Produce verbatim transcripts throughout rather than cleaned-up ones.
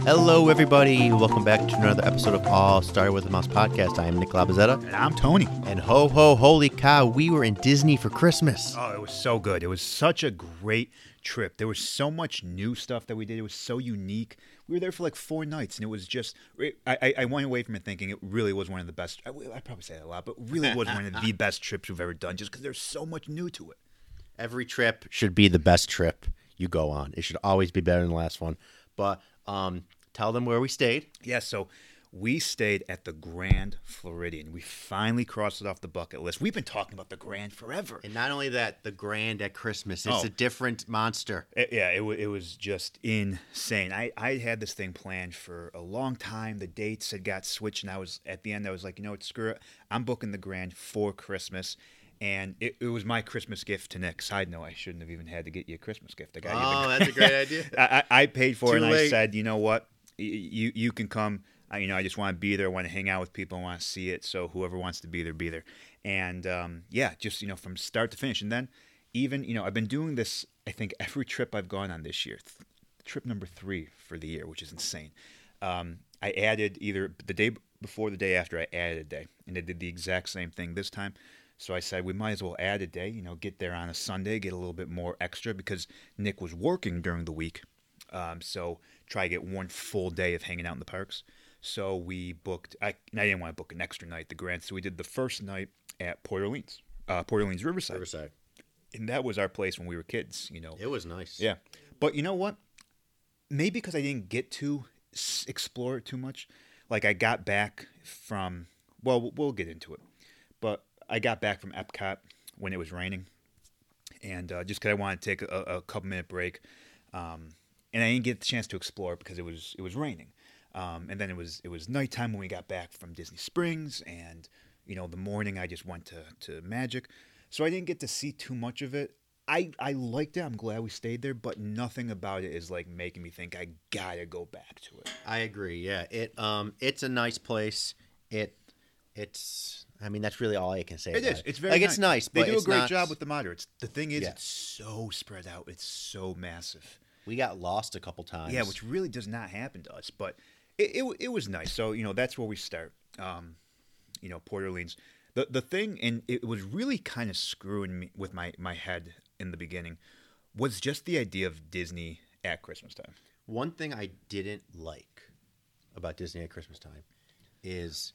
Hello, everybody. Welcome back to another episode of All Started with a Mouse podcast. I am Nick Labazetta. And I'm Tony. And ho, ho, holy cow, we were in Disney for Christmas. Oh, it was so good. It was such a great trip. There was so much new stuff that we did. It was so unique. We were there for like four nights, and it was just, I, I, I went away from it thinking it really was one of the best, I, I probably say that a lot, but really was one of the best trips we've ever done just because there's so much new to it. Every trip should be the best trip you go on. It should always be better than the last one. But um, tell them where we stayed. Yeah, so we stayed at the Grand Floridian. We finally crossed it off the bucket list. We've been talking about the Grand forever. And not only that, the Grand at Christmas. It's Oh. a different monster. It, yeah, it, w- it was just insane. I, I had this thing planned for a long time. The dates had got switched, and I was at the end. I was like, you know what, screw it. I'm booking the Grand for Christmas, and it, it was my Christmas gift to Nick. Side note, I shouldn't have even had to get you a Christmas gift. I got Oh, you the that's a great idea. I, I I paid for Too it, and late. I said, you know what, Y- you you can come. I, you know, I just want to be there. I want to hang out with people. I want to see it. So whoever wants to be there, be there. And um, yeah, just you know, from start to finish. And then even you know, I've been doing this. I think every trip I've gone on this year, th- trip number three for the year, which is insane. Um, I added either the day before, the day after. I added a day, and I did the exact same thing this time. So I said we might as well add a day. You know, get there on a Sunday, get a little bit more extra because Nick was working during the week. Um, so try to get one full day of hanging out in the parks. So we booked. I, I didn't want to book an extra night, the Grand. So we did the first night at Port Orleans, uh, Port Orleans Riverside, Riverside. and that was our place when we were kids. You know, It was nice. yeah. But you know what? Maybe because I didn't get to s- explore it too much. Like I got back from. Well, we'll- we'll get into it. But I got back from Epcot when it was raining, and uh, just because I wanted to take a, a couple minute break, um, and I didn't get the chance to explore because it was it was raining. Um, and then it was it was nighttime when we got back from Disney Springs, and you know the morning I just went to, to Magic, so I didn't get to see too much of it. I, I liked it. I'm glad we stayed there, but nothing about it is like making me think I gotta go back to it. I agree. Yeah, it um, it's a nice place. It, it's. I mean, that's really all I can say. It about is. It. It's very like nice. it's nice. They but do a it's great not- job with the moderates. The thing is, Yeah. it's so spread out. It's so massive. We got lost a couple times. Yeah, which really does not happen to us, but it, it it was nice. So you know that's where we start. Um, you know, Port Orleans. The the thing, and it was really kind of screwing me with my my head in the beginning, was just the idea of Disney at Christmas time. One thing I didn't like about Disney at Christmas time is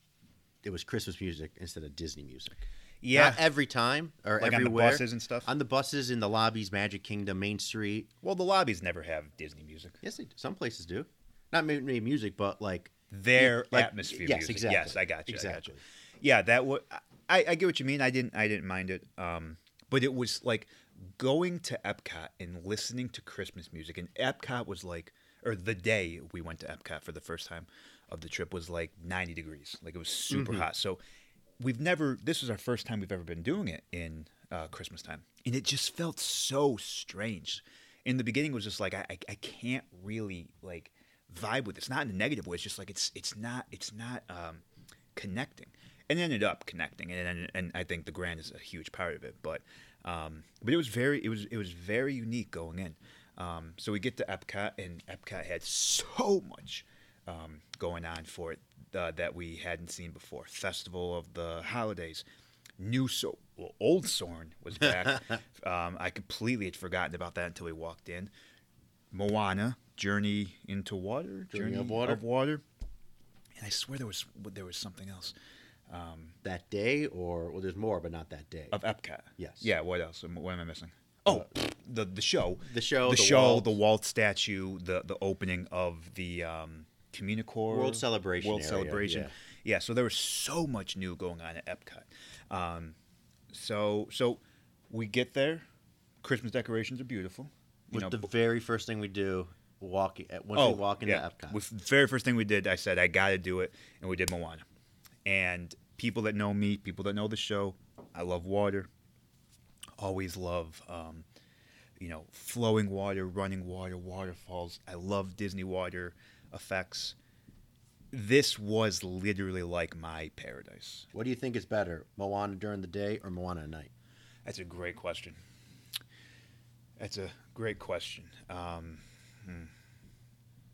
it was Christmas music instead of Disney music. Yeah, Not every time or like on the everywhere. buses and stuff. On the buses, in the lobbies, Magic Kingdom, Main Street. Well, the lobbies never have Disney music. Yes, they do. Some places do. Not maybe music, but like Their like- atmosphere yes, music. exactly. Yes, I got you. I got Exactly. you. Yeah, that would. I, I get what you mean. I didn't. I didn't mind it. Um, but it was like going to Epcot and listening to Christmas music. And Epcot was like, or the day we went to Epcot for the first time of the trip was like ninety degrees. Like it was super Mm-hmm. hot. So we've never. This is our first time we've ever been doing it in uh, Christmas time, and it just felt so strange. In the beginning, it was just like I, I, I can't really like vibe with it. It's not in a negative way. It's just like it's it's not it's not um, connecting. And it ended up connecting, and, and and I think the Grand is a huge part of it. But um, but it was very it was it was very unique going in. Um, so we get to Epcot, and Epcot had so much um, going on for it uh, that we hadn't seen before. Festival of the Holidays, new so well, old Soren was back. um, I completely had forgotten about that until we walked in. Moana, Journey into Water, Journey of Water. of Water, and I swear there was there was something else. that day, or well, there's more, but not that day. Of Epcot. Yes. Yeah, what else? What am I missing? Oh, the the show. The show, The, the show, Walt. the Walt statue, the the opening of the um, Communicore. World Celebration World area, Celebration. yeah. Yeah, so there was so much new going on at Epcot. Um, so so we get there. Christmas decorations are beautiful. You With know, the b- very first thing we do, walking once oh, we walk into yeah. Epcot. With the very first thing we did, I said I got to do it, and we did Moana. And people that know me, people that know the show, I love water. Always love, um, you know, flowing water, running water, waterfalls. I love Disney water effects. This was literally like my paradise. What do you think is better, Moana during the day or Moana at night? That's a great question. That's a great question. Um, hmm.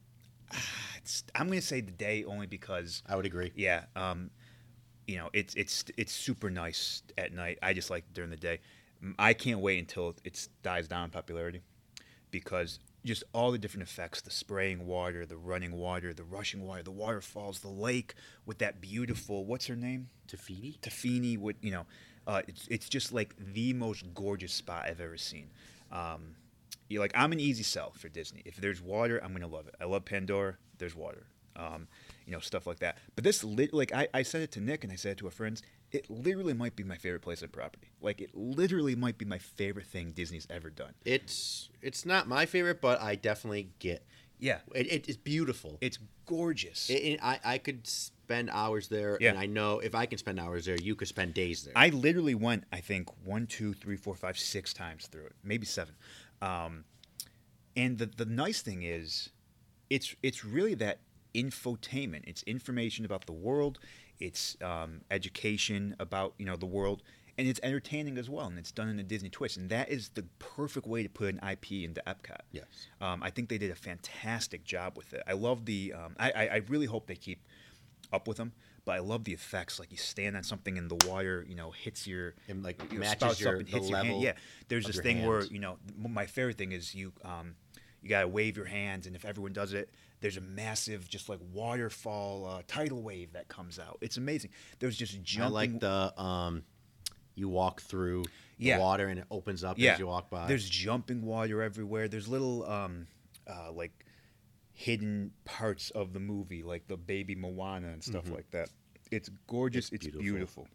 It's, I'm going to say the day only because, I would agree. yeah, um, you know, it's it's it's super nice at night. I just like it during the day. Mm, I can't wait until it dies down in popularity because just all the different effects, the spraying water, the running water, the rushing water, the waterfalls, the lake with that beautiful, what's her name? Tafiti? Tafini, with, you know, uh, it's it's just like the most gorgeous spot I've ever seen. Um, you like I'm an easy sell for Disney. If there's water, I'm gonna love it. I love Pandora. There's water, um, you know, stuff like that. But this, lit, like I, I said it to Nick and I said it to our friends. It literally might be my favorite place on property. Like it literally might be my favorite thing Disney's ever done. It's it's not my favorite, but I definitely get. Yeah, it, it, it's beautiful. It's gorgeous. It, it, I I could spend hours there, Yeah. and I know if I can spend hours there, you could spend days there. I literally went, I think, one, two, three, four, five, six times through it, maybe seven. Um, and the the nice thing is, it's it's really that infotainment. It's information about the world. It's um, education about you know the world, and it's entertaining as well. And it's done in a Disney twist. And that is the perfect way to put an I P into Epcot. Yes. Um, I think they did a fantastic job with it. I love the. Um, I, I I really hope they keep up with them. But I love the effects. Like you stand on something and the water, you know, hits your And, like, you know, matches spouts your- up and the hits your hand. level Yeah, there's of this your thing where hand. you know m- my favorite thing is you um you gotta wave your hands, and if everyone does it, there's a massive just like waterfall uh, tidal wave that comes out. It's amazing. There's just I jumping. like the um, you walk through Yeah. the water and it opens up yeah, as you walk by. There's jumping water everywhere. There's little um uh like hidden parts of the movie, like the baby Moana and stuff like that. It's gorgeous. Mm-hmm. It's It's, beautiful. beautiful.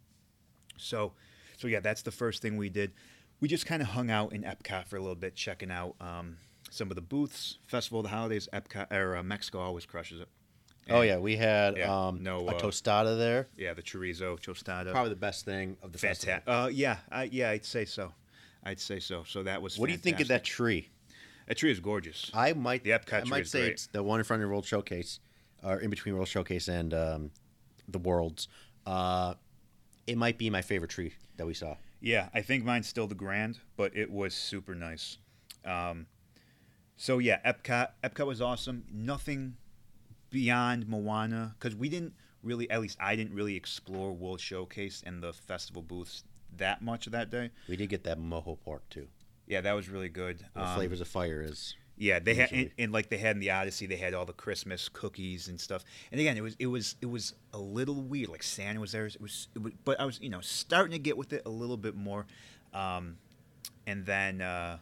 So, so yeah, that's the first thing we did. We just kind of hung out in Epcot for a little bit, checking out um, some of the booths. Festival of the Holidays, Epcot or uh, Mexico always crushes it. oh And, yeah, we had yeah, um, no, a uh, tostada there. yeah, the chorizo, tostada, Probably the best thing of the festival. fantastic. Uh, yeah, I, yeah, I'd say so. I'd say so. So that was. What do you think of that fantastic. tree? That tree is gorgeous. I might The Epcot I tree might is say great. it's the one in front of World Showcase, or in between World Showcase and um, the Worlds. Uh, it might be my favorite tree that we saw. Yeah, I think mine's still the Grand, but it was super nice. Um, so yeah, Epcot. Epcot was awesome. Nothing beyond Moana, because we didn't really, at least I didn't really explore World Showcase and the festival booths that much that day. We did get that mojo pork too. Yeah, that was really good. The Um, flavors of fire is. Yeah, they had and, usually. and like they had in the Odyssey, they had all the Christmas cookies and stuff. And again, it was it was it was a little weird. Like Santa was there. It was, it was but I was you know starting to get with it a little bit more. Um, and then uh,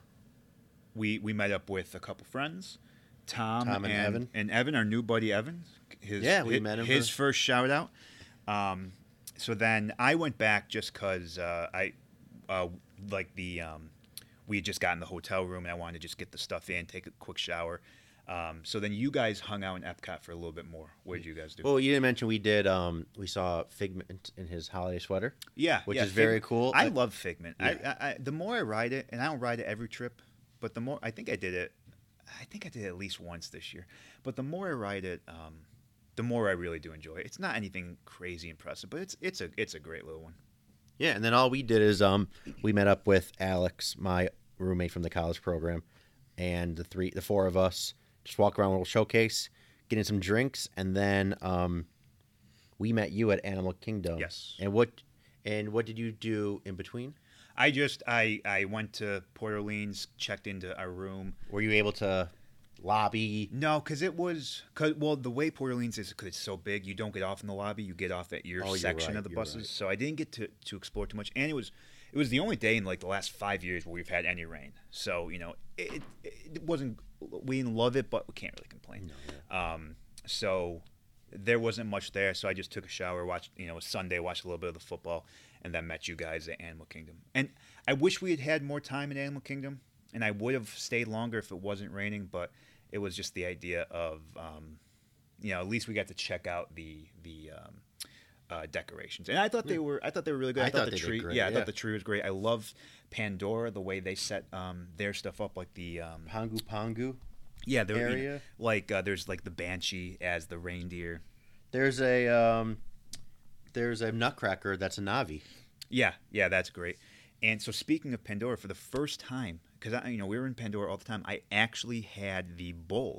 we we met up with a couple friends, Tom, Tom and Evan. and Evan, our new buddy Evan. His, Yeah, we his, met him His for- first shout out. Um, so then I went back just because uh, I uh, like the. Um, we had just gotten the hotel room and I wanted to just get the stuff in, take a quick shower. Um, so then you guys hung out in Epcot for a little bit more. What did you guys do? Well, you didn't mention we did. Um, we saw Figment in his holiday sweater. yeah, which yeah, is very Figment- cool. I I- love Figment. Yeah. I, I, I, the more I ride it, and I don't ride it every trip, but the more I think I did it, I think I did it at least once this year. But the more I ride it, um, the more I really do enjoy it. It's not anything crazy impressive, but it's it's a it's a great little one. Yeah, and then all we did is um, we met up with Alex, my roommate from the college program, and the three, the four of us, just walk around World Showcase, getting some drinks, and then um, we met you at Animal Kingdom. Yes. And what, and what did you do in between? I just I I went to Port Orleans, checked into our room. Were you able to lobby? No, because it was cause, well the way Port Orleans is because it's so big, you don't get off in the lobby, you get off at your Oh, you're section right, of the you're buses. right. So I didn't get to, to explore too much, and it was it was the only day in like the last five years where we've had any rain. So you know it it, it wasn't we didn't love it, but we can't really complain. Um, so there wasn't much there, so I just took a shower, watched you know it was Sunday, watched a little bit of the football, and then met you guys at Animal Kingdom. And I wish we had had more time in Animal Kingdom, and I would have stayed longer if it wasn't raining, but it was just the idea of, um, you know, at least we got to check out the the um, uh, decorations, and I thought they were, I thought they were really good. I, I thought, thought the they did tree, great, yeah, I yeah. thought the tree was great. I love Pandora, the way they set um, their stuff up, like the um, Pangu Pangu. yeah, there, you know, area? like uh, there's like the Banshee as the reindeer. There's a um, there's a Nutcracker that's a Navi. Yeah, yeah, that's great. And so speaking of Pandora, for the first time, because I, you know, we were in Pandora all the time, I actually had the bull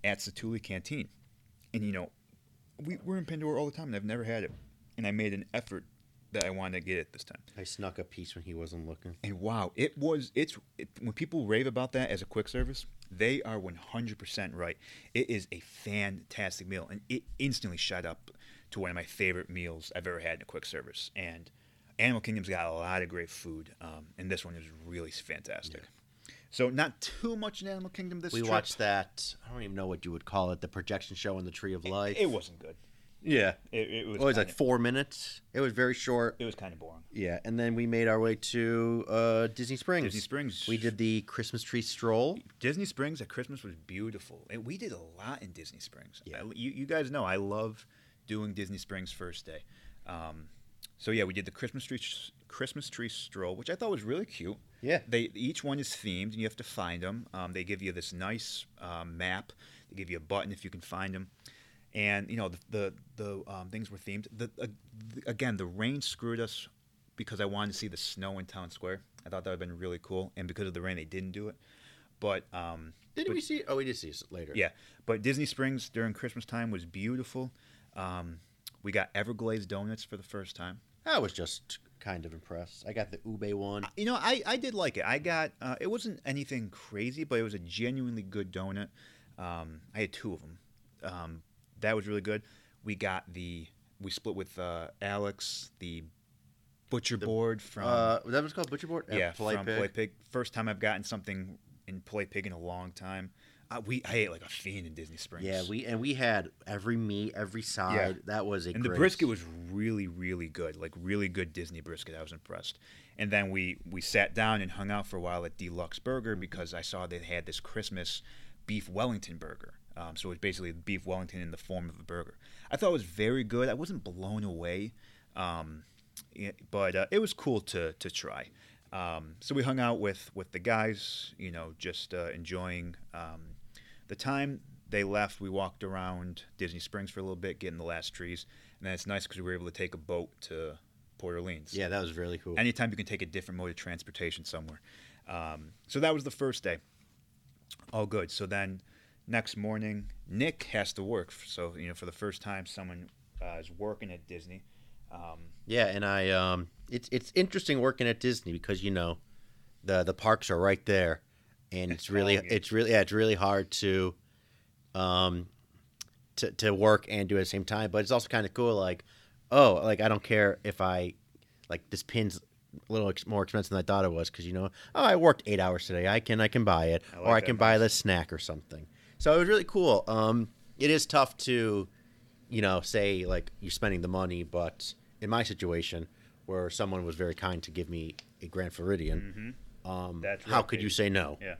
at Satuli Canteen. And, you know, we, we're in Pandora all the time, and I've never had it. And I made an effort that I wanted to get it this time. I snuck a piece when he wasn't looking. And wow, it was, it's, it, when people rave about that as a quick service, they are one hundred percent right. It is a fantastic meal, and it instantly shot up to one of my favorite meals I've ever had in a quick service. And Animal Kingdom's got a lot of great food, um, and this one is really fantastic. Yeah. So not too much in Animal Kingdom this we trip. We watched that, I don't even know what you would call it, the projection show on the Tree of Life. It, it wasn't good. Yeah. It, it was, it was kinda, like four minutes. It was very short. It was kind of boring. Yeah, and then we made our way to uh, Disney Springs. Disney Springs. We did the Christmas tree stroll. Disney Springs at Christmas was beautiful. And we did a lot in Disney Springs. Yeah. I, you, you guys know I love doing Disney Springs first day. Um, so, yeah, we did the Christmas tree Christmas tree stroll, which I thought was really cute. Yeah. They Each one is themed, and you have to find them. Um, they give you this nice um, map. They give you a button if you can find them. And, you know, the the, the um, things were themed. The, uh, the, again, the rain screwed us because I wanted to see the snow in Town Square. I thought that would have been really cool. And because of the rain, they didn't do it. But um, Didn't but, we see it? Oh, we did see it later. Yeah. But Disney Springs during Christmas time was beautiful. Um, we got Everglades donuts for the first time. I was just kind of impressed. I got the ube one. You know, I, I did like it. I got, uh, it wasn't anything crazy, but it was a genuinely good donut. Um, I had two of them. Um, that was really good. We got the, we split with uh, Alex, the butcher The, board from. Uh, that was called Butcher Board? Yeah, At Polite from Pig. Polite Pig. First time I've gotten something in Polite Pig in a long time. Uh, we I ate like a fiend in Disney Springs. Yeah, we and we had every meat, every side. Yeah. That was a and great. the brisket was really, really good. Like really good Disney brisket. I was impressed. And then we we sat down and hung out for a while at Deluxe Burger because I saw they had this Christmas beef Wellington burger. Um, so it was basically beef Wellington in the form of a burger. I thought it was very good. I wasn't blown away, um, it, but uh, it was cool to to try. Um, so we hung out with, with the guys, you know, just uh, enjoying um, the time. They left. We walked around Disney Springs for a little bit, getting the last trees. And then it's nice because we were able to take a boat to Port Orleans. Yeah, that was really cool. Anytime you can take a different mode of transportation somewhere. Um, so that was the first day. All good. So then next morning, Nick has to work. So, you know, for the first time, someone uh, is working at Disney. Um, yeah, and I um, it's it's interesting working at Disney because you know, the the parks are right there, and it's really it's really yeah, it's really hard to, um, to to work and do it at the same time. But it's also kind of cool. Like, oh, like I don't care if I, like this pin's a little ex- more expensive than I thought it was because you know, oh, I worked eight hours today. I can I can buy it, I like or I that can buy nice. this snack or something. So it was really cool. Um, it is tough to, you know, say like you're spending the money, but in my situation where someone was very kind to give me a Grand Floridian, mm-hmm. um, That's how right, could you baby. say no? Yeah.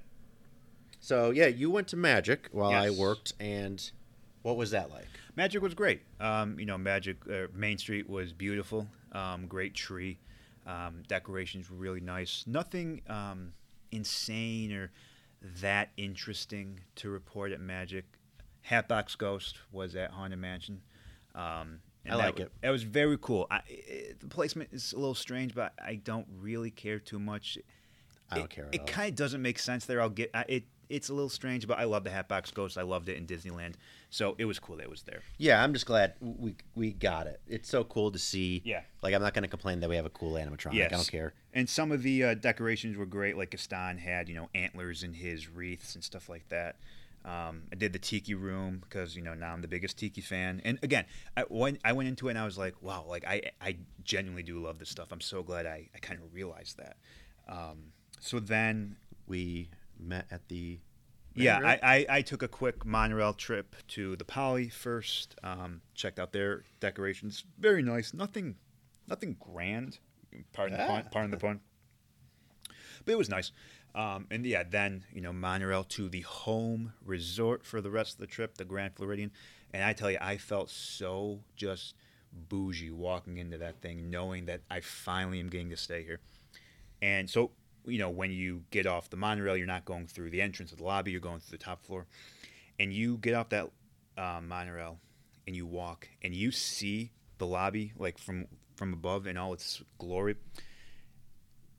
So yeah, you went to Magic while I Yes. worked, and what was that like? Magic was great. Um, you know, Magic uh, Main Street was beautiful. Um, great tree. Um, decorations were really nice. Nothing um, insane or that interesting to report at Magic. Hatbox Ghost was at Haunted Mansion. Um, and I that like wa- it. It was very cool. I, it, the placement is a little strange, but I don't really care too much. I don't it, care at It all. kind of doesn't make sense there. I'll get I, it. It's a little strange, but I love the Hatbox Ghost. I loved it in Disneyland, so it was cool that it was there. Yeah, I'm just glad we we got it. It's so cool to see. Yeah. Like I'm not going to complain that we have a cool animatronic. Yes. I don't care. And some of the uh, decorations were great. Like Gaston had, you know, antlers in his wreaths and stuff like that. Um, I did the Tiki Room because, you know, now I'm the biggest Tiki fan. And again, I, when I went into it and I was like, wow, like I, I genuinely do love this stuff. I'm so glad I, I kind of realized that. Um, so then, We met at the. yeah, Monorail? I, I, I took a quick monorail trip to the Poly first. Um, checked out their decorations. Very nice. Nothing, nothing grand. Pardon the pun. Ah. Pardon the pun. But it was nice. Um, and yeah, then, you know, monorail to the home resort for the rest of the trip, the Grand Floridian. And I tell you, I felt so just bougie walking into that thing, knowing that I finally am getting to stay here. And so, you know, when you get off the monorail, you're not going through the entrance of the lobby, you're going through the top floor. And you get off that uh, monorail and you walk and you see the lobby, like from, from above in all its glory.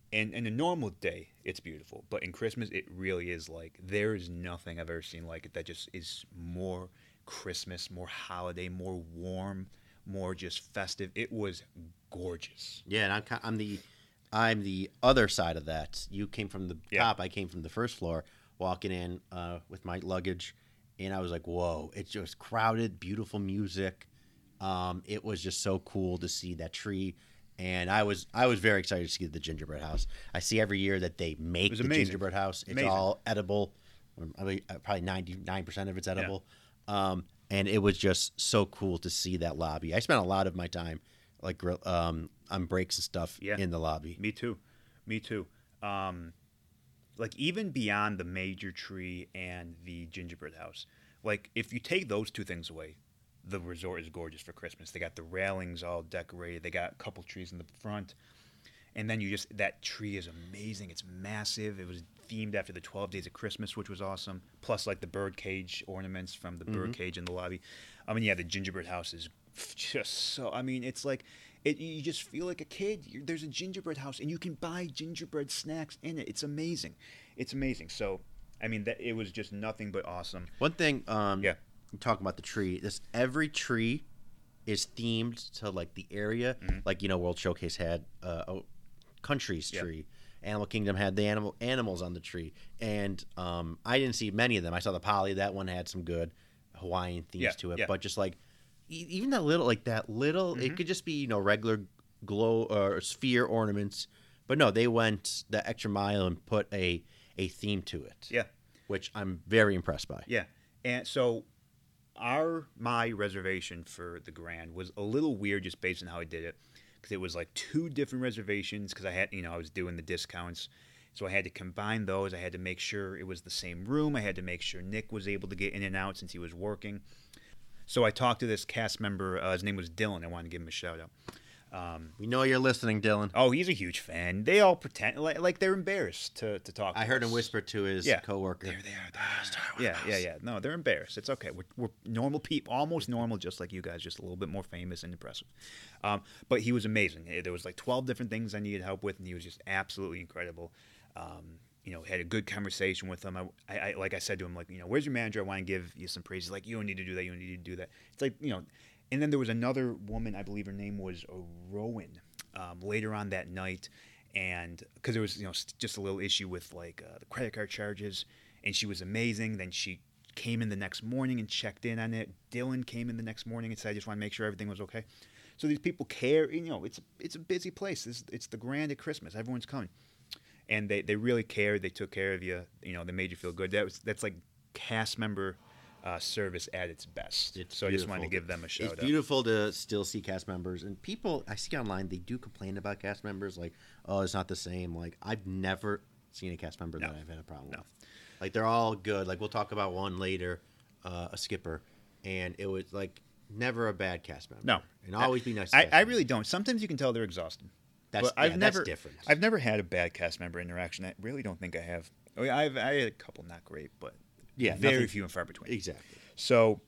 And in a normal day, it's beautiful. But in Christmas, it really is like there is nothing I've ever seen like it that just is more Christmas, more holiday, more warm, more just festive. It was gorgeous. Yeah, and I'm ki- I'm the I'm the other side of that. You came from the Yeah. top. I came from the first floor. Walking in uh, with my luggage, and I was like, "Whoa!" It's just crowded, beautiful music. Um, it was just so cool to see that tree, and I was I was very excited to see the gingerbread house. I see every year that they make was the amazing. gingerbread house. It's Amazing. all edible. I mean, uh, probably ninety-nine percent of it's edible. Um, and it was just so cool to see that lobby. I spent a lot of my time like grill- um, on breaks and stuff Yeah. in the lobby. Me too. Me too. Um, like even beyond the major tree and the gingerbread house, like if you take those two things away, the resort is gorgeous for Christmas. They got the railings all decorated. They got a couple trees in the front, and then you just that tree is amazing. It's massive. It was themed after the twelve Days of Christmas, which was awesome. Plus, like the bird cage ornaments from the bird cage in the lobby. I mean, yeah, the gingerbread house is just so. I mean, it's like it. You just feel like a kid. You're, there's a gingerbread house, and you can buy gingerbread snacks in it. It's amazing. It's amazing. So, I mean, that it was just nothing but awesome. One thing, um, Yeah. talking about the tree, this every tree is themed to like the area. Like you know, World Showcase had uh, a country's Yeah. tree. Animal Kingdom had the animal animals on the tree, and um, I didn't see many of them. I saw the Poly. That one had some good Hawaiian themes Yeah, to it, yeah. but just like e- even that little, like that little, it could just be you know regular glow or sphere ornaments, but no, they went the extra mile and put a a theme to it. Yeah. Which I'm very impressed by. Yeah, and so our my reservation for the Grand was a little weird just based on how I did it, because it was like two different reservations because I had you know I was doing the discounts, so I had to combine those. I had to make sure it was the same room. I had to make sure Nick was able to get in and out since he was working. So I talked to this cast member. Uh, his name was Dylan. I wanted to give him a shout out. Um, We know you're listening, Dylan. oh, he's a huge fan. They all pretend like, like they're embarrassed to, to talk. I to heard him us. whisper to his Yeah. coworker. There they are. There they are. Yeah, yeah, yeah. No, they're embarrassed. It's okay. We're, we're normal people, almost normal, just like you guys, just a little bit more famous and impressive. Um, but he was amazing. Eh, There was like twelve different things I needed help with, and he was just absolutely incredible. Um, you know, had a good conversation with him. I, I, I, like I said to him, like, you know, where's your manager? I want to give you some praise. He's like, you don't need to do that. You don't need to do that. It's like, you know, and then there was another woman, I believe her name was Rowan, um, later on that night. And because there was, you know, s- just a little issue with like uh, the credit card charges, and she was amazing. Then she came in the next morning and checked in on it. Dylan came in the next morning and said, I just want to make sure everything was okay. So these people care. You know, it's it's a busy place. It's, it's the Grand at Christmas. Everyone's coming, and they, they really cared. They took care of you. You know, they made you feel good. That was that's like cast member uh, service at its best. It's so I just wanted to beautiful. give them a shout It's out. beautiful to still see cast members and people I see online. They do complain about cast members, like, "Oh, it's not the same." Like, I've never seen a cast member No. that I've had a problem No. with. Like, they're all good. Like, we'll talk about one later, uh, a skipper, and it was like never a bad cast member. No, and always be nice. To I, cast I members. really don't. Sometimes you can tell they're exhausted. That's- but I've yeah, that's never, different. I've never had a bad cast member interaction. I really don't think I have. Oh, yeah, I've I had a couple not great, but Yeah, very nothing- few and far between. exactly. So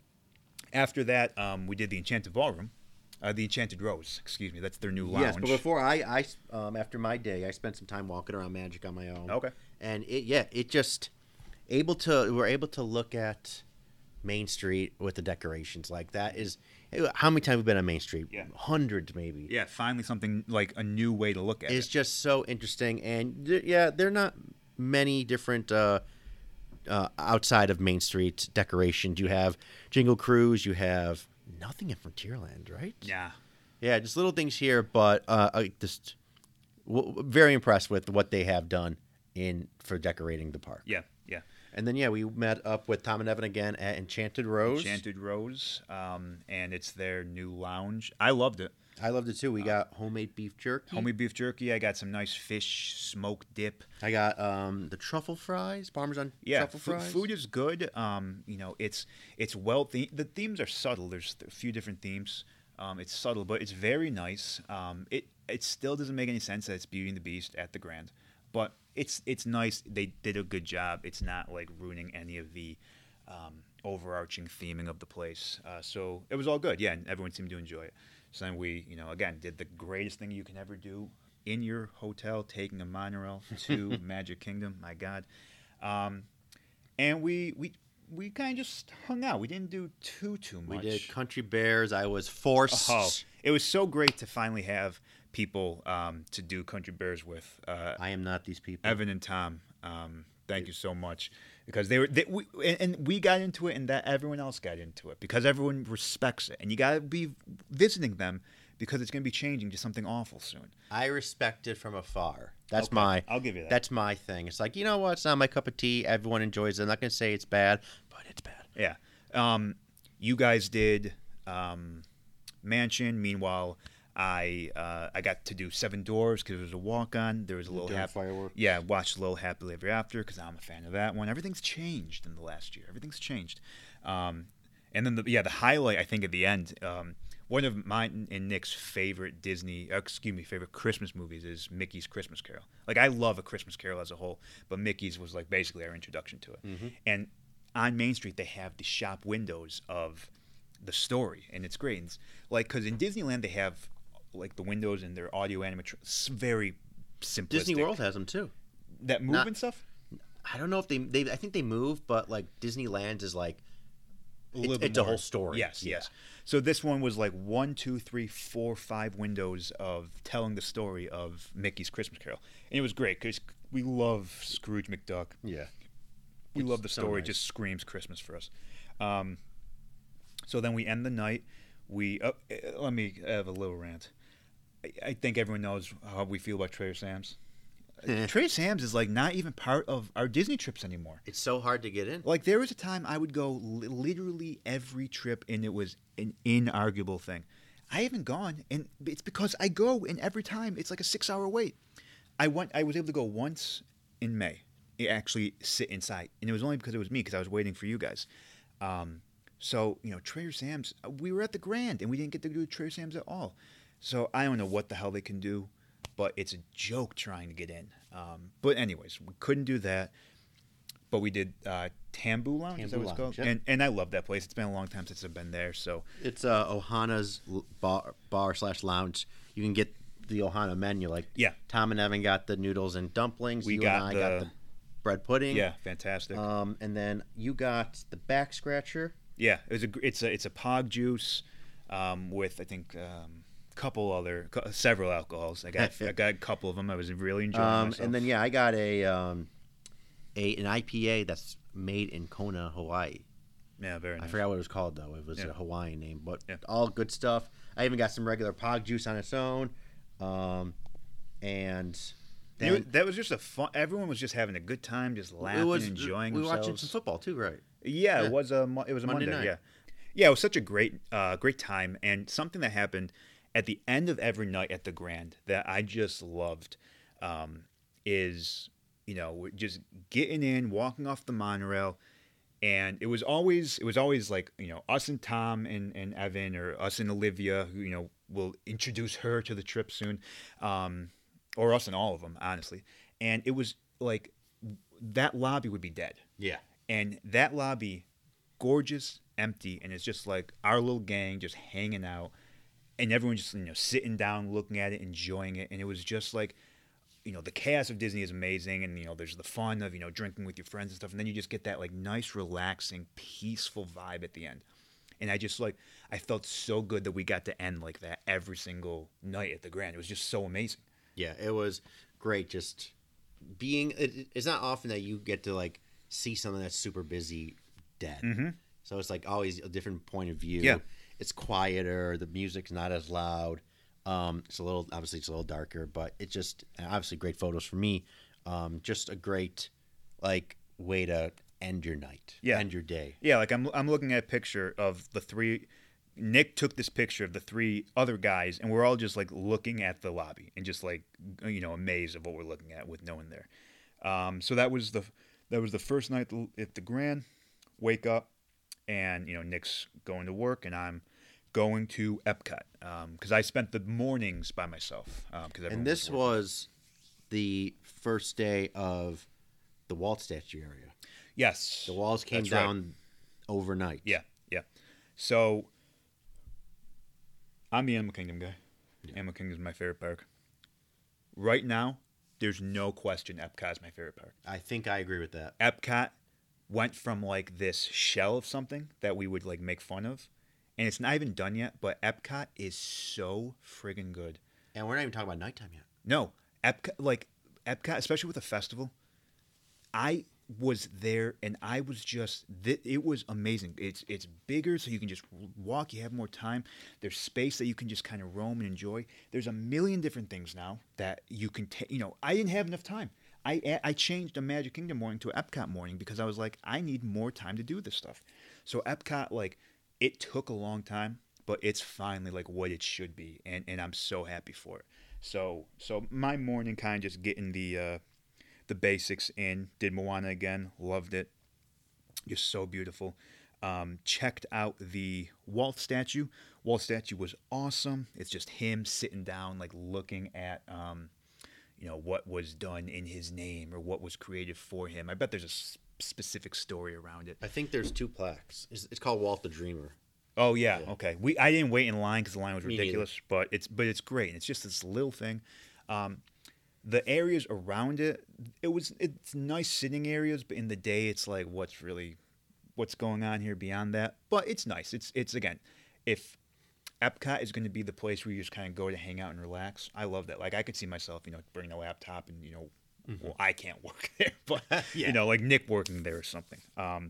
after that, um, we did the Enchanted Ballroom, uh, the Enchanted Rose. Excuse me, that's their new lounge. Yes, but before I, I um, after my day, I spent some time walking around Magic on my own. Okay. And it, yeah, it just able to we're able to look at Main Street with the decorations like that is how many times have we been on Main Street? Yeah. Hundreds maybe. Yeah, finally something like a new way to look at It's it. just so interesting, and th- yeah, there are not many different uh, uh, outside of Main Street decorations. You have Jingle Cruise, you have nothing in Frontierland, right? Yeah. Yeah, just little things here, but uh, I just w- very impressed with what they have done in for decorating the park. Yeah, yeah. And then yeah, we met up with Tom and Evan again at Enchanted Rose. Enchanted Rose, um, and it's their new lounge. I loved it. I loved it too. We got homemade beef jerky. Homemade beef jerky. I got some nice fish smoked dip. I got um, the truffle fries, Parmesan Yeah, truffle fu- fries. food is good. Um, you know, it's it's well the the themes are subtle. There's a few different themes. Um, it's subtle, but it's very nice. Um, it it still doesn't make any sense that it's Beauty and the Beast at the Grand, but it's it's nice. They did a good job. It's not like ruining any of the um, overarching theming of the place. Uh, so it was all good. Yeah, and everyone seemed to enjoy it. So then we, you know, again did the greatest thing you can ever do in your hotel taking a monorail to Magic Kingdom. My God. Um, and we we we kind of just hung out. We didn't do too too We much. did Country Bears. I was forced. Oh, it was so great to finally have people um, to do Country Bears with. Uh, I am not these people. Evan and Tom. Um, thank you so much, because they were they, we, and, and we got into it, and that everyone else got into it because everyone respects it, and you got to be visiting them because it's going to be changing to something awful soon. I respect it from afar. That's Okay, my. I'll give you that. That's my thing. It's like, you know what? It's not my cup of tea. Everyone enjoys it. I'm not gonna say it's bad, but it's bad. Yeah. Um, you guys did um, Mansion. Meanwhile, I uh, I got to do Seven Doors because it was a walk on. There was a little Doing hap- fireworks. Yeah, watched a little Happily Ever After because I'm a fan of that one. Everything's changed in the last year. Everything's changed. Um, and then the yeah the highlight I think at the end. Um, one of mine and Nick's favorite Disney, uh, excuse me, favorite Christmas movies is Mickey's Christmas Carol. Like, I love A Christmas Carol as a whole, but Mickey's was like basically our introduction to it. Mm-hmm. And on Main Street, they have the shop windows of the story, and it's great. And it's like, because in Disneyland, they have like the windows and their audio animatronics, very simplistic. Disney World has them too. That move Not- and stuff? I don't know if they they. I think they move, but like Disneyland is like. A little It's, bit it's a more. whole story. Yes, Yeah. yes. So this one was like one, two, three, four, five windows of telling the story of Mickey's Christmas Carol, and it was great because we love Scrooge McDuck. Yeah. We It's love the so story; nice. just screams Christmas for us. Um, so then we end the night. We uh, uh, let me have a little rant. I, I think everyone knows how we feel about Trader Sam's. Trader Sam's is like not even part of our Disney trips anymore. It's so hard to get in. Like, there was a time I would go li- literally every trip, and it was an inarguable thing. I haven't gone, and it's because I go, and every time it's like a six-hour wait. I went. I was able to go once in May. I actually sit inside, and it was only because it was me, because I was waiting for you guys. Um, so you know, Trader Sam's. We were at the Grand, and we didn't get to do Trader Sam's at all. So I don't know what the hell they can do, but it's a joke trying to get in. Um, but anyways, we couldn't do that. But we did uh, Tambu Lounge, is that Tambu what it's Lounge, called? yep. And and I love that place. It's been a long time since I've been there. So It's uh, Ohana's l- bar, bar slash lounge. You can get the Ohana menu. Like Yeah. Tom and Evan got the noodles and dumplings. We you got and I the- got the bread pudding. yeah, fantastic. Um, and then you got the back scratcher. yeah, it was a gr- it's a it's a Pog juice um, with I think um, couple other cou- several alcohols. I got I got a couple of them. I was really enjoying Um, myself. and then yeah, I got a um, a an I P A that's made in Kona, Hawaii. yeah, very I nice. forgot what it was called though. It was Yeah. a Hawaiian name, but Yeah. all good stuff. I even got some regular Pog juice on its own. Um, and You- then that was just a fun. Everyone was just having a good time, just laughing, it was enjoying we were themselves. watching some football too, right? Yeah, Yeah. it was a Mo- it was a Monday Monday. night. Yeah, yeah, it was such a great uh, great time, and something that happened at the end of every night at the Grand that I just loved um, is you know just getting in, walking off the monorail, and it was always it was always like you know us and Tom and, and Evan or us and Olivia who you know will introduce her to the trip soon, um, or us and all of them honestly, and it was like that lobby would be dead. Yeah. And that lobby, gorgeous, empty, and it's just like our little gang just hanging out, and everyone just you know sitting down, looking at it, enjoying it, and it was just like, you know, the chaos of Disney is amazing, and you know, there's the fun of you know drinking with your friends and stuff, and then you just get that like nice, relaxing, peaceful vibe at the end, and I just like I felt so good that we got to end like that every single night at the Grand. It was just so amazing. Yeah, it was great. Just being, it, it's not often that you get to like see something that's super busy dead. Mm-hmm. So it's like always a different point of view. Yeah. It's quieter. The music's not as loud. Um, it's a little, obviously it's a little darker, but it just, obviously great photos for me. Um, just a great like way to end your night. Yeah. End your day. Yeah, like I'm I'm looking at a picture of the three. Nick took this picture of the three other guys, and we're all just like looking at the lobby and just like you know amazed of what we're looking at with no one there. Um, so that was the that was the first night at the Grand. Wake up, and you know Nick's going to work, and I'm going to Epcot because I spent the mornings by myself. Um, cause everyone And this working. was the first day of the Walt statue area. yes, The walls came that's right. down overnight. Yeah, yeah. So I'm the Animal Kingdom guy. Animal Kingdom is my favorite park. right now, there's no question Epcot's my favorite park. I think I agree with that. Epcot went from like this shell of something that we would like make fun of, and it's not even done yet. But Epcot is so friggin' good. And we're not even talking about nighttime yet. No, Epcot, like Epcot, especially with a festival. I was there, and I was just th- it was amazing. It's it's bigger, so you can just walk. You have more time. There's space that you can just kind of roam and enjoy. There's a million different things now that you can take. You know, I didn't have enough time. I I changed a Magic Kingdom morning to an Epcot morning because I was like, I need more time to do this stuff. So Epcot, like, it took a long time, but it's finally like what it should be, and, and I'm so happy for it. So so my morning kind of just getting the uh, the basics in. Did Moana again, loved it, just so beautiful. Um, checked out the Walt statue. Walt statue was awesome. It's just him sitting down, like looking at. Um, you know, what was done in his name or what was created for him. I bet there's a s- specific story around it. I think there's two plaques. It's, it's called Walt the Dreamer. Oh yeah, Yeah. okay. We I didn't wait in line because the line was Me ridiculous, but it's but it's great. And it's just this little thing. Um, the areas around it, it was it's nice sitting areas, but in the day, it's like what's really what's going on here beyond that. But it's nice. It's it's again, if Epcot is going to be the place where you just kind of go to hang out and relax. I love that. Like I could see myself, you know, bringing a laptop and you know, mm-hmm. well, I can't work there, but yeah. you know, like Nick working there or something. Um,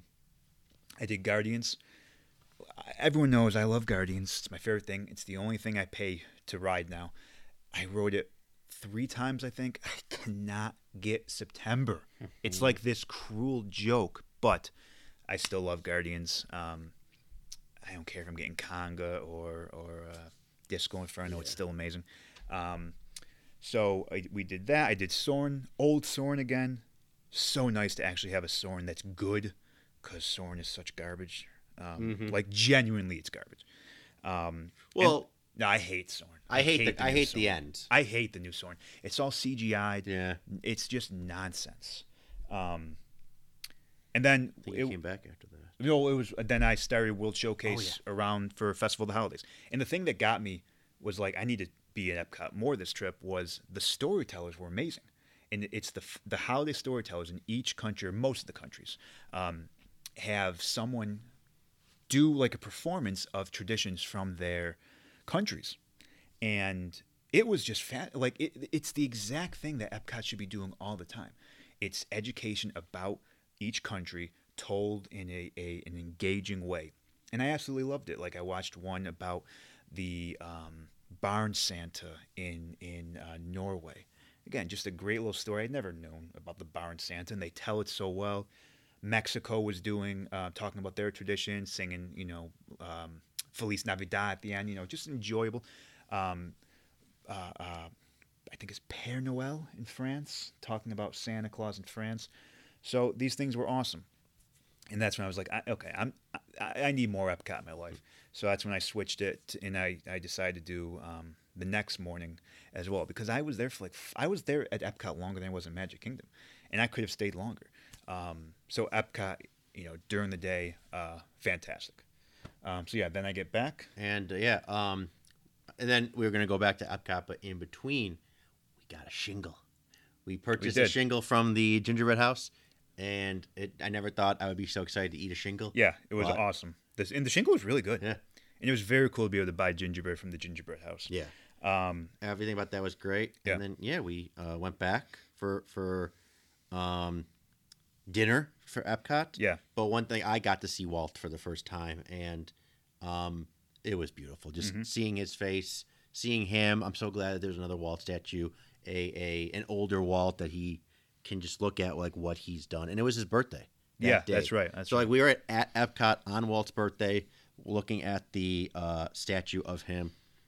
I did Guardians. Everyone knows I love Guardians. It's my favorite thing. It's the only thing I pay to ride now. I rode it three times, I think. I cannot get September. It's like this cruel joke, but I still love Guardians. Um, I don't care if I'm getting Conga or or uh, Disco Inferno. Yeah. It's still amazing. Um, so I, we did that. I did Soarin', old Soarin' again. So nice to actually have a Soarin' that's good, because Soarin' is such garbage. Um, mm-hmm. Like genuinely, it's garbage. Um, well, and, no, I hate Soarin'. I, I hate, hate the, the I hate Soarin'. the end. I hate the new Soarin'. It's all C G I'd. Yeah, it's just nonsense. Um, and then I think it came back after that. You know, it was then I started World Showcase oh, yeah. around for Festival of the Holidays. And the thing that got me was like I need to be at Epcot more this trip was the storytellers were amazing. And it's the the holiday storytellers in each country, or most of the countries, um, have someone do like a performance of traditions from their countries. And it was just fat. Like it, it's the exact thing that Epcot should be doing all the time. It's education about each country told in a, a an engaging way, and I absolutely loved it. Like I watched one about the um, barn Santa in in uh, Norway. Again, just a great little story. I'd never known about the barn Santa, and they tell it so well. Mexico was doing uh, talking about their tradition, singing you know um, Feliz Navidad at the end. You know, just enjoyable. Um, uh, uh, I think it's Père Noël in France, talking about Santa Claus in France. So these things were awesome. And that's when I was like, I, okay, I'm, I, I need more Epcot in my life. So that's when I switched it, to, and I, I decided to do um, the next morning as well, because I was there for like, I was there at Epcot longer than I was in Magic Kingdom, and I could have stayed longer. Um, so Epcot, you know, during the day, uh, fantastic. Um, so yeah, then I get back. And uh, yeah, um, and then we were going to go back to Epcot, but in between, we got a shingle. We purchased we a shingle from the Gingerbread House. And it, I never thought I would be so excited to eat a shingle. Yeah, it was but, awesome. This, and the shingle was really good. Yeah. And it was very cool to be able to buy gingerbread from the Gingerbread House. Yeah. Um, Everything about that was great. Yeah. And then, yeah, we uh, went back for for um, dinner for Epcot. Yeah. But one thing, I got to see Walt for the first time, and um, it was beautiful. Just mm-hmm. seeing his face, seeing him. I'm so glad that there's another Walt statue, a, a an older Walt that he can just look at like what he's done, and it was his birthday. That yeah, day. that's right. That's so right. like we were at, at Epcot on Walt's birthday, looking at the uh, statue of him,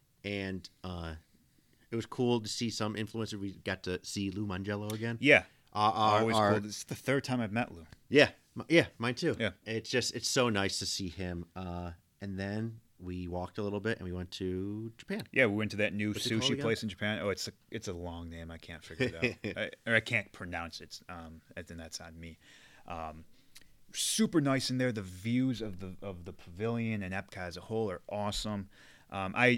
and uh, it was cool to see some influencer. We got to see Lou Mangello again. Yeah, uh, our, always our, cool. This is the third time I've met Lou. Yeah, yeah, mine too. Yeah, it's just it's so nice to see him. Uh, and then we walked a little bit and we went to Japan. Yeah, we went to that new What's sushi place in Japan. Oh, it's a it's a long name. I can't figure it out, I, or I can't pronounce it. Um, and then that's on me. Um, super nice in there. The views of the of the pavilion and Epcot as a whole are awesome. Um, I I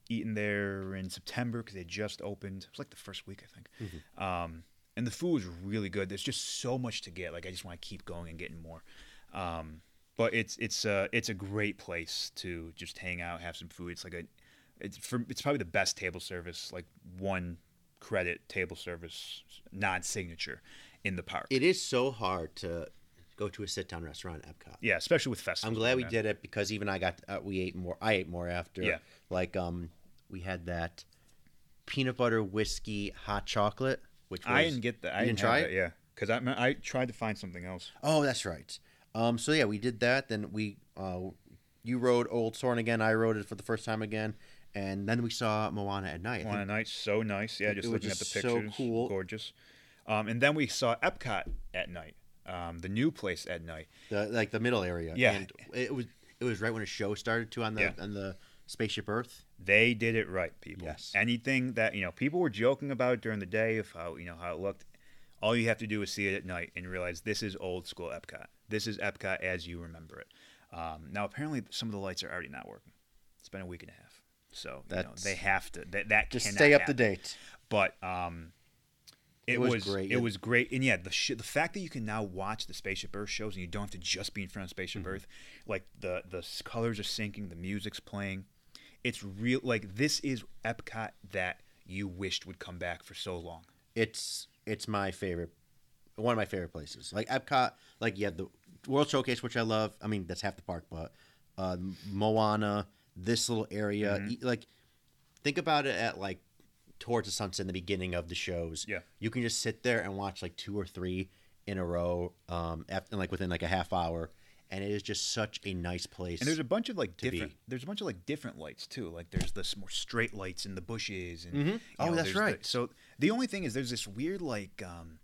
eaten there in September because they just opened. It was like the first week, I think. Mm-hmm. Um, and the food was really good. There's just so much to get. Like I just want to keep going and getting more. Um, but it's it's uh, it's a great place to just hang out, have some food. It's like a it's for it's probably the best table service, like one credit table service non-signature in the park. It is so hard to go to a sit-down restaurant at Epcot. Yeah, especially with festivals. I'm glad we man. did it because even I got uh, we ate more. I ate more after. Yeah. Like um, we had that peanut butter whiskey hot chocolate, which was, I didn't get that. I you didn't didn't try have it? that, yeah, because I I tried to find something else. Oh, that's right. Um, so yeah, we did that. Then we uh, you rode Old Soren again. I rode it for the first time again, and then we saw Moana at night. I Moana think- night, so nice. Yeah, It- just it was looking just at the so pictures, cool. gorgeous. Um, and then we saw Epcot at night, um, the new place at night. the like the middle area. Yeah. and it was it was right when a show started too on the Yeah. on the Spaceship Earth. They did it right, people. Yes. Anything that, you know, people were joking about during the day of how, you know, how it looked. All you have to do is see it at night and realize this is old school Epcot. This is Epcot as you remember it. Um, now, apparently, some of the lights are already not working. It's been a week and a half. So, you know, That's- they have to. That, that Just cannot stay up to happen. date. But um, it, It was was, great. It was great, and yeah, the sh- the fact that you can now watch the Spaceship Earth shows and you don't have to just be in front of Spaceship Mm-hmm. Earth, like the the s- colors are syncing, the music's playing. It's real. Like this is Epcot that you wished would come back for so long. It's it's my favorite, one of my favorite places. Like Epcot, like you have the World Showcase, which I love. I mean, that's half the park, but uh, Moana, this little area, Mm-hmm. e- like think about it at like towards the sunset in the beginning of the shows. Yeah. you can just sit there and watch like two or three in a row, um, after like within like a half hour, and it is just such a nice place. And there's a bunch of like to be. different. There's a bunch of like different lights too. Like there's this more straight lights in the bushes. And Mhm. you Oh, know, that's there's the- right. so the only thing is there's this weird like um,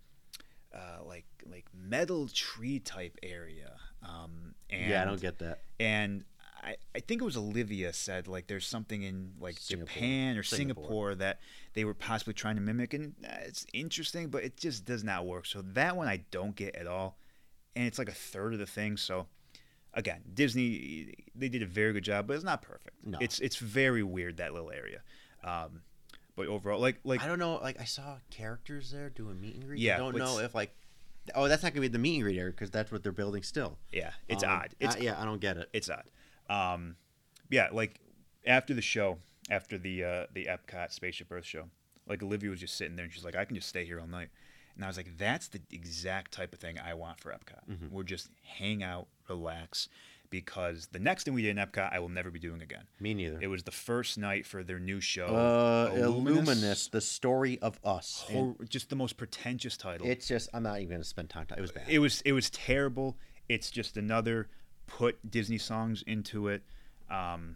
uh, like like metal tree type area. Um, and yeah, I don't get that. And I, I think it was Olivia said like there's something in like Singapore. Japan or Singapore. Singapore. that they were possibly trying to mimic, and uh, it's interesting, but it just does not work. So that one I don't get at all, and it's like a third of the thing. So again, Disney, they did a very good job, but it's not perfect. No. It's it's very weird, that little area. Um, but overall, like like I don't know. Like I saw characters there doing meet and greet. Yeah, I don't but know it's- if like, oh, that's not gonna be the meet and greet area because that's what they're building still. yeah, it's Um, odd. It's I- yeah, I don't get it. it's odd. Um, yeah, like after the show, after the uh, the Epcot Spaceship Earth show, like Olivia was just sitting there and she's like, I can just stay here all night. And I was like, that's the exact type of thing I want for Epcot. Mm-hmm. We're just hang out, relax, because the next thing we did in Epcot, I will never be doing again. Me neither. It was the first night for their new show, Uh, Illuminous, the story of us. And Hor- just the most pretentious title. it's just I'm not even gonna spend time. It was bad. It was it was terrible. It's just another put Disney songs into it. Um,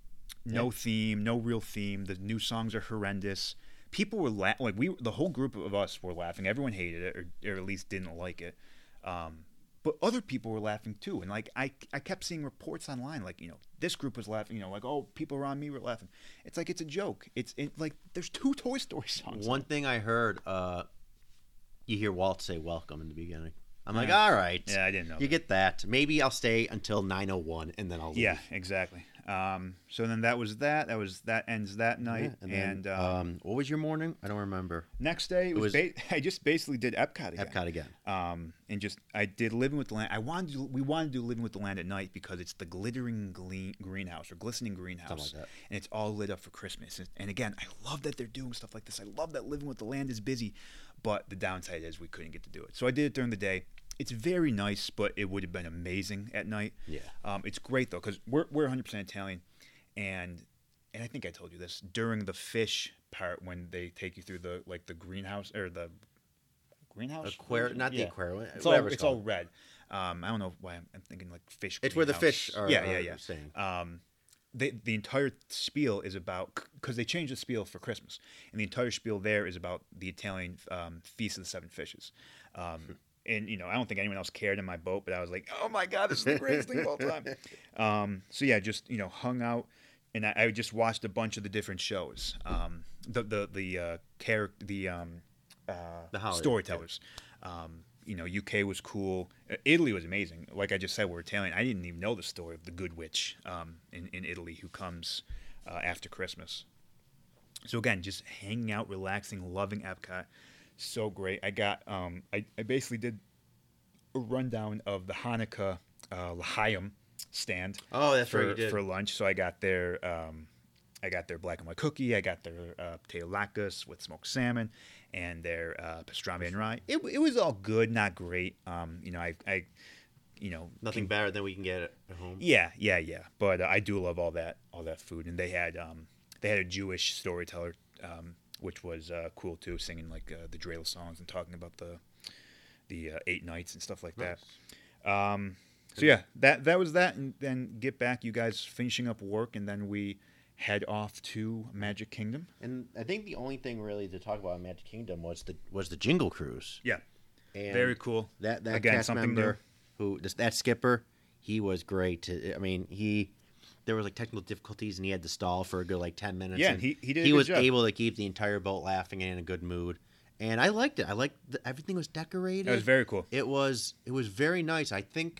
no Yeah. theme, no real theme. The new songs are horrendous. People were la- like we the whole group of us were laughing. Everyone hated it, or, or at least didn't like it. Um, but other people were laughing too, and like I, I kept seeing reports online, like you know this group was laughing, you know, like oh people around me were laughing. It's like it's a joke. It's it, like there's two Toy Story songs. One thing I heard, uh, you hear Walt say "welcome" in the beginning. I'm like, Yeah. all right, Yeah, I didn't know. you get that. Maybe I'll stay until nine oh one and then I'll leave. Yeah, exactly. Um, so then that was that. That was that ends that Yeah, night. and and then, um, um, what was your morning? I don't remember. next day it was, was- ba- I just basically did Epcot again. Epcot again. Um, and just I did Living with the Land. I wanted to, we wanted to do Living with the Land at night because it's the glittering gleam, greenhouse or glistening greenhouse, Something like that. and it's all lit up for Christmas. And, and again, I love that they're doing stuff like this. I love that Living with the Land is busy, but the downside is we couldn't get to do it. So I did it during the day. It's very nice, but it would have been amazing at night. Yeah. Um, it's great though because we're we're one hundred percent Italian, and and I think I told you this during the fish part when they take you through the like the greenhouse or the greenhouse Aquarium, not the Yeah. aquarium. It's whatever all it's it's all called. red. Um, I don't know why I'm, I'm thinking like fish. It's where the greenhouse. fish are- Yeah, are yeah, yeah. staying. Um, they, the entire spiel is about because they changed the spiel for Christmas, and the entire spiel there is about the Italian um, feast of the seven fishes. Um, and you know, I don't think anyone else cared in my boat, but I was like, "Oh my god, this is the greatest thing of all time." Um, so yeah, just you know, hung out, and I, I just watched a bunch of the different shows. Um, the the the uh, character, the um, uh, The holiday, storytellers. Um, you know, U K was cool. Uh, Italy was amazing. Like I just said, we're Italian. I didn't even know the story of the Good Witch um, in in Italy who comes uh, after Christmas. So again, just hanging out, relaxing, loving Epcot, so great. I got um, I, I basically did a rundown of the Hanukkah uh, L'chaim stand. Oh, that's for, right, you did. for lunch. So I got their um, I got their black and white cookie. I got their uh, potato latkes with smoked salmon, and their uh, pastrami and rye. It, it was all good, not great. Um, you know, I, I you know, Nothing can- better than we can get at home. yeah, yeah, yeah. But uh, I do love all that, all that food. And they had, um, they had a Jewish storyteller, um, which was uh, cool too, singing like uh, the dreidel songs and talking about the, the uh, eight nights and stuff like Nice. that. Um, so yeah, that that was that, and then get back. You guys finishing up work, and then we head off to Magic Kingdom. And I think the only thing really to talk about in Magic Kingdom was the was the Jingle Cruise. Yeah, And very cool. That that Again, cast something member who this, that skipper, he was great. To, I mean, he there was like technical difficulties and he had to stall for a good like ten minutes. Yeah, and he- he did a He good was job. able to keep the entire boat laughing and in a good mood, and I liked it. I liked the, everything was decorated. That was very cool. It was it was very nice. I think.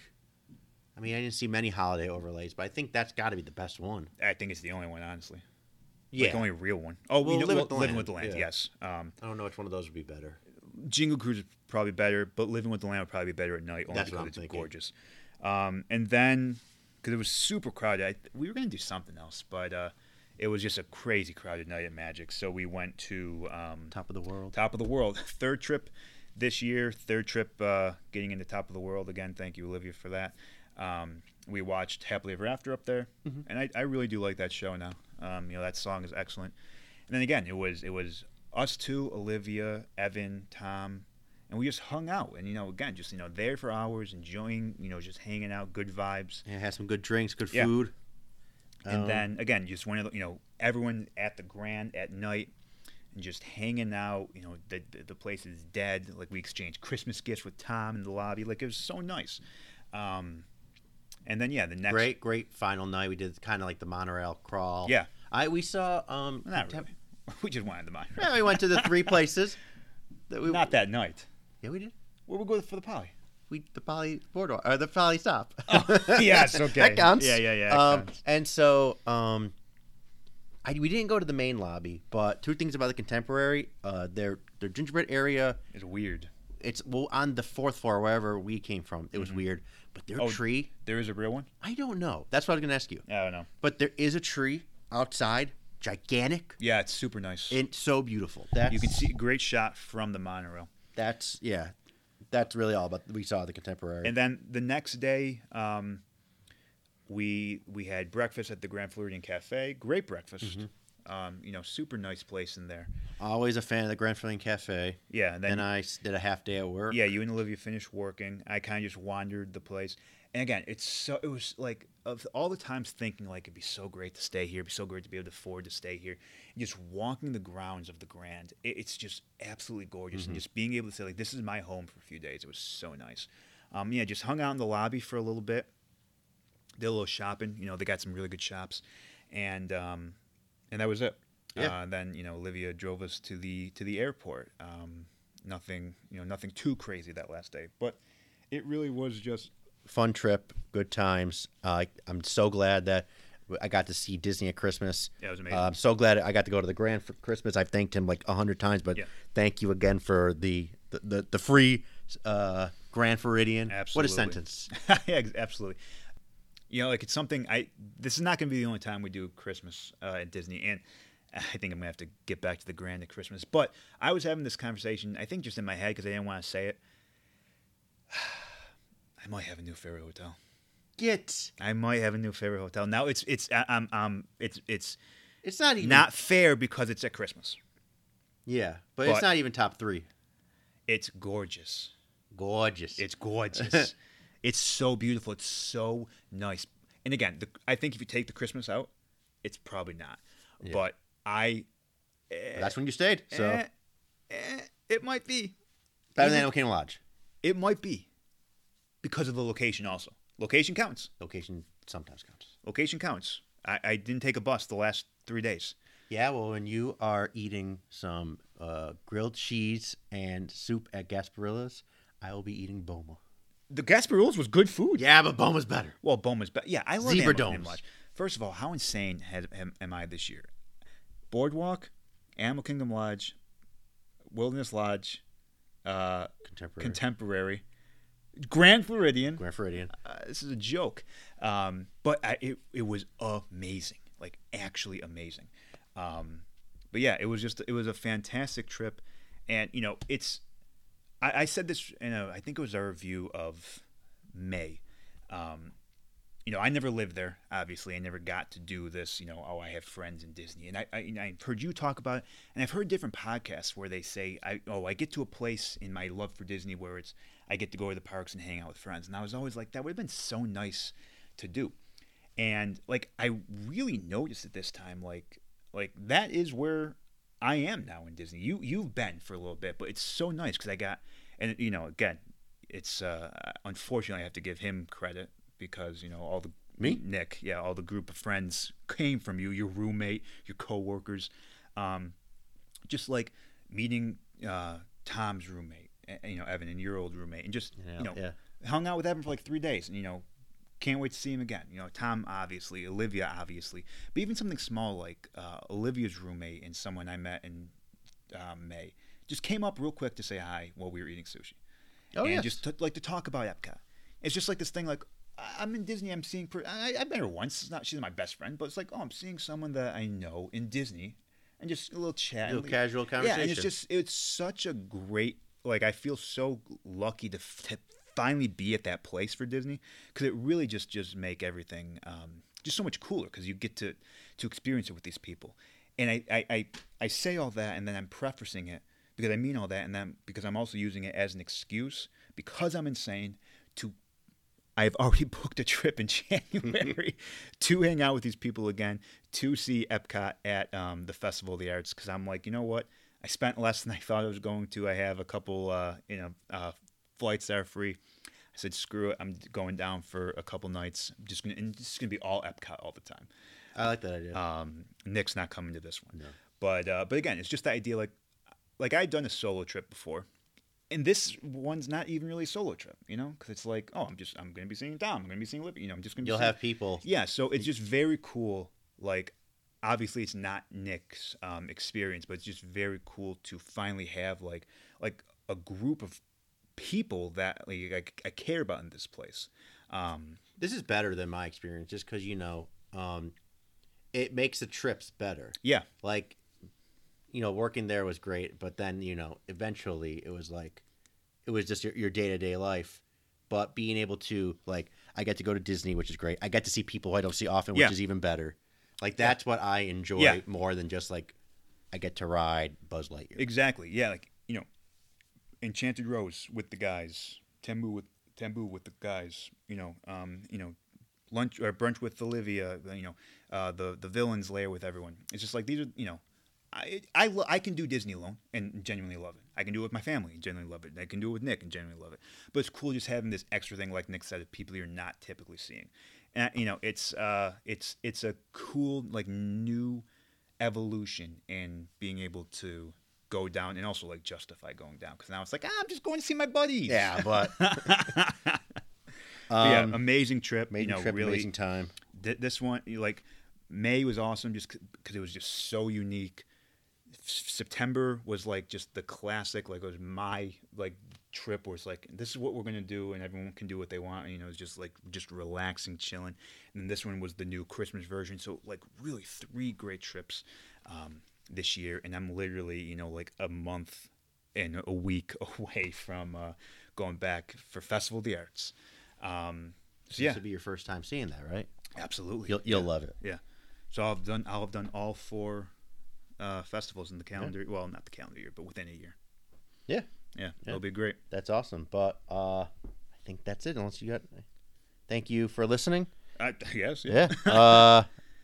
I mean, I didn't see many holiday overlays, but I think that's got to be the best one. I think it's the only one, honestly. Yeah, Like the only real one. Oh, Well, you know, Live well, with the Living Land, with the Land. yeah. Yes. Um, I don't know which one of those would be better. Jingle Cruise is probably better, but Living with the Land would probably be better at night, only That's what because I'm it's thinking. gorgeous. Um, and then, because it was super crowded, I, we were going to do something else, but uh, it was just a crazy crowded night at Magic. So we went to um, Top of the world. Top of the World. Third trip this year, third trip uh, getting into Top of the World. Again, thank you, Olivia, for that. Um, we watched Happily Ever After up there, Mm-hmm. and I, I really do like that show now. Um, you know, that song is excellent. And then again, it was it was us two, Olivia, Evan, Tom, and we just hung out. And you know, again, just you know, there for hours, enjoying, you know, just hanging out, good vibes. Yeah, had some good drinks, good Yeah. food. And Um, then again, just one of the, you know, everyone at the Grand at night and just hanging out. You know, the, the the place is dead. Like we exchanged Christmas gifts with Tom in the lobby. Like it was so nice. Um, and then yeah, the next great, great final night. We did kind of like the monorail crawl. Yeah. I we saw um not contem- really. We just wanted the mine. Yeah, we went to the three places. That we, Not that night. Yeah, we did. Where we go for the poly? We the Poly Boardwalk or the Poly Stop. Oh, yes, okay. That counts. Yeah, yeah, yeah, it Um, counts. and so um, I we didn't go to the main lobby, but two things about the Contemporary. Uh, their their gingerbread area. It's weird. It's well on the fourth floor, wherever we came from. It was weird, but their Oh. tree. There is a real one? I don't know. That's what I was gonna ask you. I don't know. But there is a tree outside, gigantic. Yeah, it's super nice. It's so beautiful. That's, You can see a great shot from the monorail. That's yeah. That's really all. But we saw the Contemporary. And then the next day, um, we we had breakfast at the Grand Floridian Cafe. Great breakfast. Um, you know, super nice place in there. Always a fan of the Grand Floridian Cafe. Yeah, and then Then I s- did a half day at work. yeah, you and Olivia finished working. I kind of just wandered the place. And again, it's so it was like of all the times thinking like it'd be so great to stay here, it'd be so great to be able to afford to stay here. And just walking the grounds of the Grand, it, it's just absolutely gorgeous. And just being able to say like this is my home for a few days, it was so nice. Um, yeah, just hung out in the lobby for a little bit. Did a little shopping. You know, they got some really good shops, and um, and that was it. Yeah. Uh, then you know, Olivia drove us to the to the airport. Um, nothing, you know, nothing too crazy that last day, but it really was just Fun trip, good times. Uh, I'm so glad that I got to see Disney at Christmas. Yeah, it was amazing. Uh, I'm so glad I got to go to the Grand for Christmas. I've thanked him like a hundred times, but Yeah. thank you again for the the, the, the free uh, Grand Floridian. Absolutely. What a sentence. yeah, ex- absolutely. You know, like it's something I. This is not going to be the only time we do Christmas uh, at Disney, and I think I'm going to have to get back to the Grand at Christmas. But I was having this conversation, I think, just in my head because I didn't want to say it. I might have a new favorite hotel. Get. I might have a new favorite hotel. Now it's it's um um it's it's It's not even not fair because it's at Christmas. Yeah, but, But- it's not even top three. It's gorgeous. Gorgeous. It's gorgeous. It's so beautiful. It's so nice. And again, the, I think if you take the Christmas out, it's probably not. Yeah. But I, That's when you stayed. So eh, eh, it might be. better than Even- Animal Kingdom Lodge. It might be because of the location. Also, location counts. Location sometimes counts. Location counts. I, I didn't take a bus the last three days. Yeah, well, when you are eating some uh, grilled cheese and soup at Gasparilla's, I will be eating Boma. The Gasparillas was good food. Yeah, but Boma's better. Well, Boma's better. Yeah, I love Zebra Animal Kingdom domes. Lodge. First of all, how insane has, am, am I this year? Boardwalk, Animal Kingdom Lodge, Wilderness Lodge, uh, Contemporary. Contemporary, Grand Floridian. Grand Floridian. Uh, this is a joke, um, but I, it it was amazing, like actually amazing. Um, but yeah, it was just it was a fantastic trip, and you know it's. I, I said this in a I think it was our review of May. Um, you know, I never lived there. Obviously, I never got to do this. You know, oh, I have friends in Disney, and I, I I've heard you talk about it, and I've heard different podcasts where they say, I oh, I get to a place in my love for Disney where it's I get to go to the parks and hang out with friends, and I was always like, that would have been so nice to do, and like I really noticed at this time, like like that is where I am now in Disney. You you've been for a little bit, but it's so nice because I got, and you know, again, it's uh, unfortunately I have to give him credit. Because you know all the me Nick, yeah, all the group of friends came from you, your roommate, your coworkers, um, just like meeting uh, Tom's roommate, you know Evan and your old roommate, and just yeah, you know yeah. hung out with Evan for like three days, and you know can't wait to see him again. You know Tom obviously, Olivia obviously, but even something small like uh, Olivia's roommate and someone I met in uh, May just came up real quick to say hi while we were eating sushi, Oh and yes. just to, like to talk about Epcot. It's just like this thing like. I'm in Disney. I'm seeing. Per- I, I met her once. It's not. She's my best friend, but it's like, oh, I'm seeing someone that I know in Disney, and just a little chat, A little and, casual conversation. Yeah, and it's just. It's such a great. Like I feel so lucky to, to finally be at that place for Disney because it really just just make everything um, just so much cooler because you get to to experience it with these people, and I, I I I say all that and then I'm prefacing it because I mean all that and then because I'm also using it as an excuse because I'm insane to. I've already booked a trip in January to hang out with these people again, to see Epcot at um, the Festival of the Arts, because I'm like, you know what? I spent less than I thought I was going to. I have a couple, uh, you know, uh, flights that are free. I said, screw it. I'm going down for a couple nights. I'm just gonna, and it's just gonna be all Epcot all the time. I like that idea. Um, Nick's not coming to this one, No. but uh, but again, it's just the idea. Like, like I'd done a solo trip before. And this one's not even really a solo trip, you know, because it's like, oh, I'm just, I'm going to be seeing Dom. I'm going to be seeing Libby. You know, I'm just going to be You'll seeing... have people. Yeah, so it's just very cool. Like, obviously, it's not Nick's um, experience, but it's just very cool to finally have, like, like a group of people that like, I, I care about in this place. Um, This is better than my experience just because, you know, um, it makes the trips better. yeah. Like, you know, working there was great, but then, you know, eventually it was like, it was just your, your day-to-day life. But being able to, like, I get to go to Disney, which is great. I get to see people who I don't see often, which Yeah. is even better. Like, that's yeah. what I enjoy Yeah. more than just, like, I get to ride Buzz Lightyear. Exactly. Yeah, like, you know, Enchanted Rose with the guys, Tembu with Tembu with the guys, you know, um, you know, lunch or brunch with Olivia, you know, uh, the the villains lair with everyone. It's just like these are, you know, I I, lo- I can do Disney alone and genuinely love it. I can do it with my family and genuinely love it. I can do it with Nick and genuinely love it. But it's cool just having this extra thing, like Nick said, of people you're not typically seeing. And you know, it's uh, it's it's a cool like new evolution in being able to go down and also like justify going down because now it's like ah, I'm just going to see my buddies. Yeah, but But um, yeah, amazing trip. amazing you know, trip, really, amazing time. th- this one, you know, like May was awesome just because it was just so unique. S- September was like just the classic, like it was my like trip where it's like this is what we're gonna do and everyone can do what they want. And, you know, it's just like just relaxing, chilling. And then this one was the new Christmas version. So like really three great trips um, this year, and I'm literally you know like a month and a week away from uh, going back for Festival of the Arts. Um, so yeah, This will be your first time seeing that, right? absolutely. You'll you'll yeah. love it. Yeah. So I've done I'll have done all four uh, festivals in the calendar. Yeah. Well, not the calendar year, but within a year. Yeah, Yeah, Yeah. it'll be great. that's awesome. But uh, I think that's it. Unless you got, thank you for listening. I yes. Yeah. uh,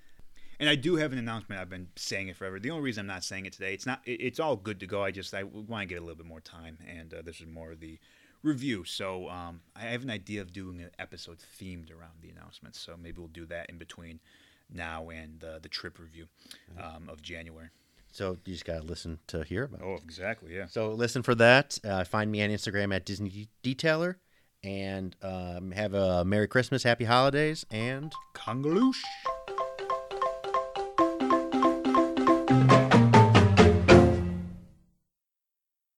And I do have an announcement. I've been saying it forever. The only reason I'm not saying it today, it's not. It, it's all good to go. I just I want to get a little bit more time, and uh, this is more of the review. So um, I have an idea of doing an episode themed around the announcements. So maybe we'll do that in between now and uh, the trip review um, of January. so you just gotta listen to hear about it. Oh, exactly. Yeah. So listen for that. Uh, find me on Instagram at Disney Detailer, and um, have a Merry Christmas, Happy Holidays, and Kongaloosh.